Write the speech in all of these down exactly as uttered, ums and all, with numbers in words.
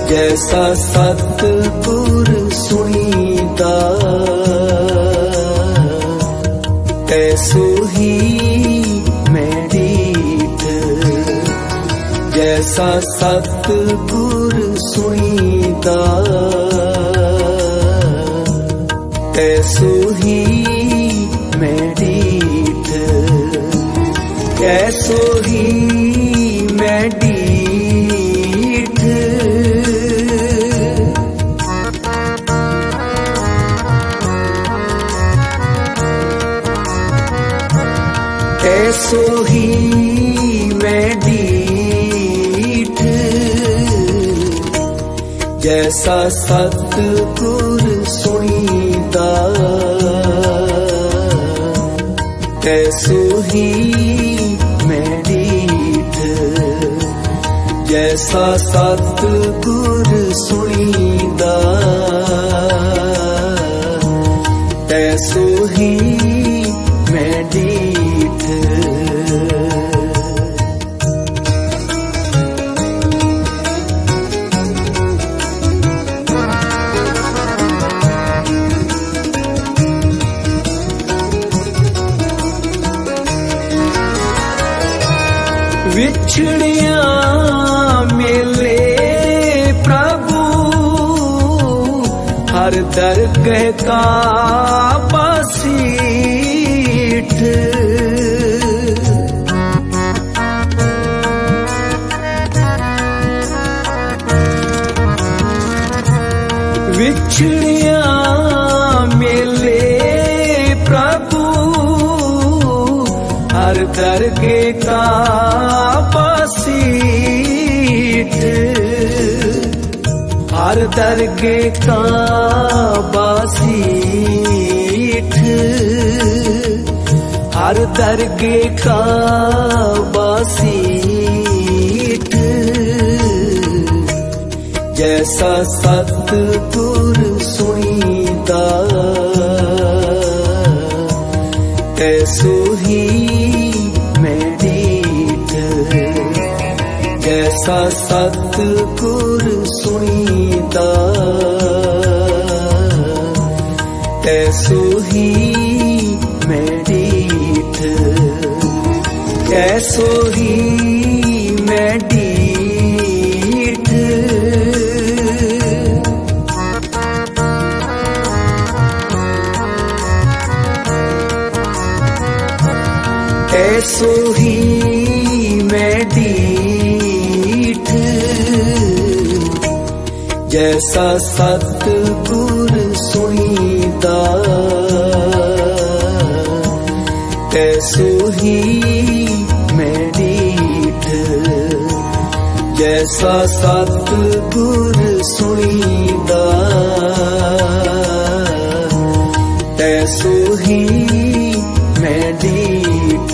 जैसा सतगुर सुनीता तैसो ही मैं रीत। जैसा सतगुर सुनीता तैसो ही मैं रीत। कैसो ही मैं रीत। कैसो ही मैं रीठ। जैसा सतगुर सुनीता तैसो ही मैं रीठ। जैसा सतगुर सुनीता तैसो ही मैं रीठ। विछड़िया मिले प्रभु हर दरगह का बासीठ। विछड़िया मिले प्रभु हर दरगह का बासीठ। हर दरगह का बासीठ। हर दरगह का बासीठ। जैसा सतगुर सुनीता तैसो ही मैं रीठ। जैसा सतगुर सुनीता तैसो ही मैं रीठ। कैसो ही मैं रीठ। कैसो ही मैं रीठ। जैसा सतगुर सुनीता तैसो ही मैं रीठ। जैसा सतगुर सुनीता तैसो ही मैं रीठ।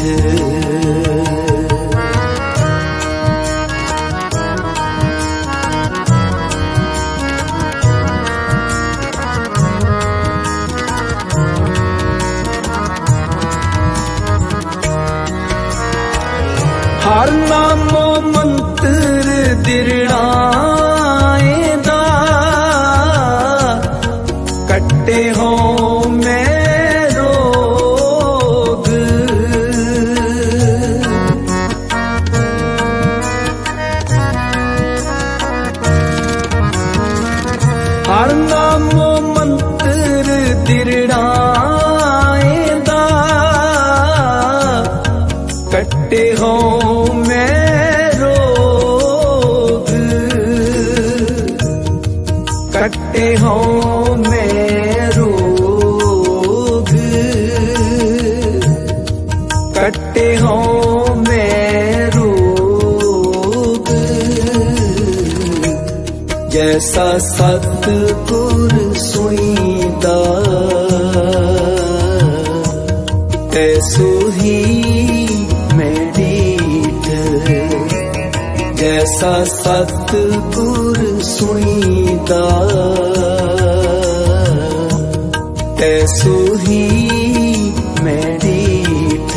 हर नामो मंत्र दिरणाएदा कट्टे हो मैं रोग। हर नामो मंत्र दिरणाएदा कट्टे हो मैं रोग। कट्टे हो मैं रोग। कट्टे हो मैं रोग। जैसा सतगुर सुनीता तैसो ही मैं रीठ। जैसा सतगुर सुनीता तैसो ही मैं रीठ।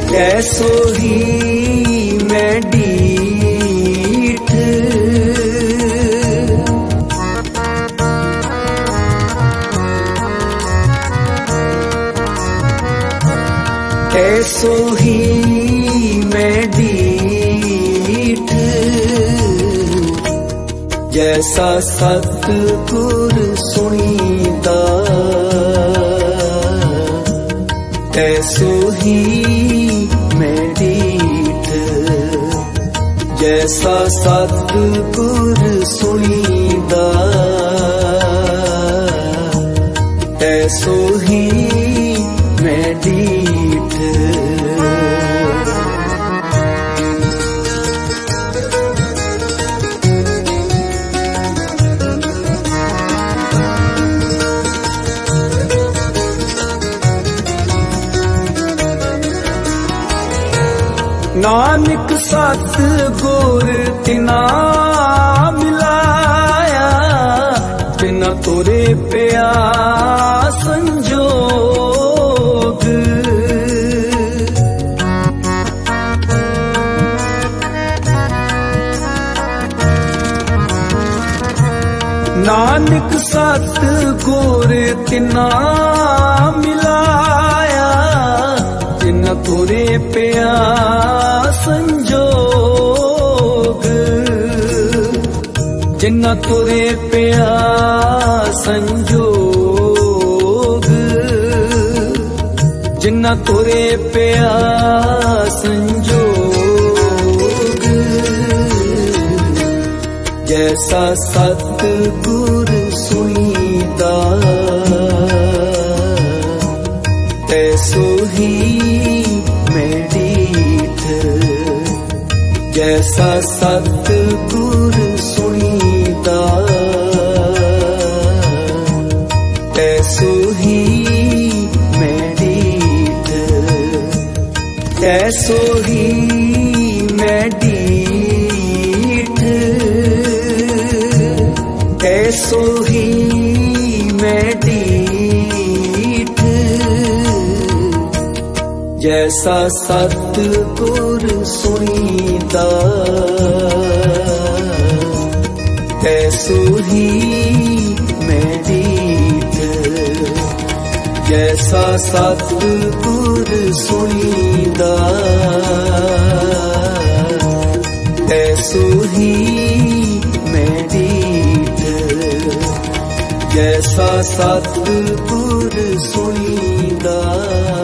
कैसो ही मैं रीठ। तैसो ही मैं डीठ, जैसा सतगुर सुनीता तैसो ही मैं डीठ, जैसा सतगुर सुनीता तैसो ही मैं डीठ। नानक सतगुर तिना मिलाया, तिना तोरे पिया संजोग। नानक सतगुर तिना मिलाया, तिना तोरे पिया संजोग। जिन्ना तोरे पिया संजोग, जिन्ना तोरे पिया संजोग। जैसा सतगुर सुनीता तैसो ही मैं डीठ, जैसा सतगुर सुनीता तैसो ही मैं डीठ, तैसो ही मैं डीठ, तैसो ही मैं डीठ। जैसा सतगुर सुनीता तैसो ही मैं डीठ, जैसा सतगुर सुनीता तैसो ही मैं डीठ, जैसा सतगुर सुनीता।